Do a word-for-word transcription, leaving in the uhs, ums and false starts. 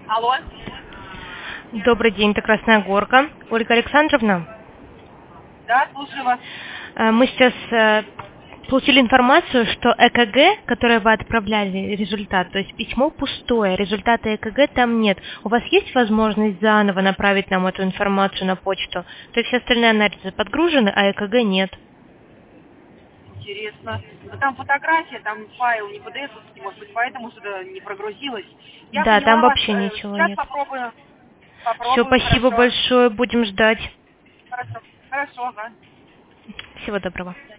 Алло. Добрый день, это Красная Горка. Ольга Александровна? Да, слушаю вас. Э, Мы сейчас э, получили информацию, что ЭКГ, которое вы отправляли, результат, то есть письмо пустое, результата ЭКГ там нет. У вас есть возможность заново направить нам эту информацию на почту? То есть все остальные анализы подгружены, а ЭКГ нет. Интересно. Но там фотография, там файл не пи ди эф-овский, может быть, поэтому сюда не прогрузилось. Я Да, там поняла вас. вообще Э, ничего Сейчас нет. попробую. Все, Попробую, спасибо хорошо. большое, будем ждать. Хорошо. Хорошо, ага. Всего доброго.